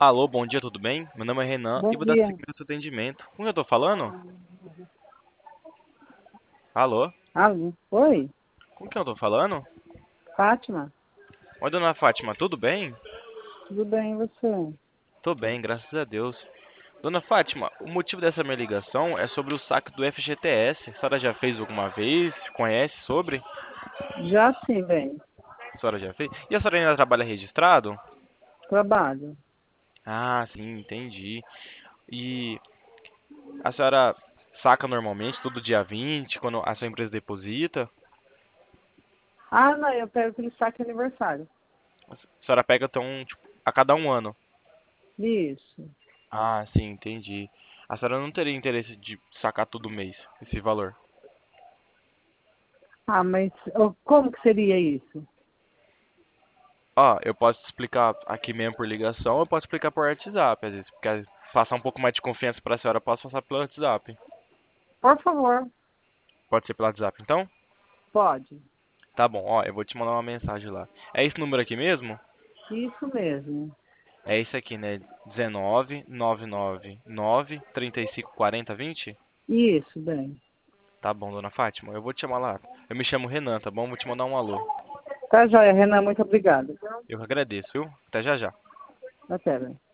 Alô, bom dia, tudo bem? Meu nome é Renan e Bom vou dar dia. seguimento ao seu atendimento. Com quem eu tô falando? Alô? Alô? Oi, Com quem eu tô falando? Fátima? Oi, dona Fátima, tudo bem? Tudo bem, e você? Tô bem, graças a Deus. Dona Fátima, o motivo dessa minha ligação é sobre o saque do FGTS. A senhora já fez alguma vez? Conhece sobre? Já sim, bem. A senhora já fez? E a senhora ainda trabalha registrado? Trabalho. Ah, sim, entendi. E a senhora saca normalmente, todo dia 20, quando a sua empresa deposita? Ah, não, eu pego aquele saque aniversário. A senhora pega, então, tipo, a cada um ano? Isso. Ah, sim, entendi. A senhora não teria interesse de sacar todo mês esse valor? Ah, mas como que seria isso? Ó, eu posso explicar aqui mesmo por ligação, eu posso explicar por WhatsApp, às vezes, porque passar um pouco mais de confiança para a senhora, eu posso passar pelo WhatsApp. Por favor, Pode ser pelo WhatsApp, então? pode. Tá bom, ó, eu vou te mandar uma mensagem lá. É esse número aqui mesmo? Isso mesmo. É esse aqui, né? 19 999 35 40 20? Isso, bem. Tá bom, dona Fátima, eu vou te chamar lá. Eu me chamo Renan, tá bom? Vou te mandar um alô. Tá joia, Renan, muito obrigada. Eu que agradeço, viu? Até já já. Até, bem.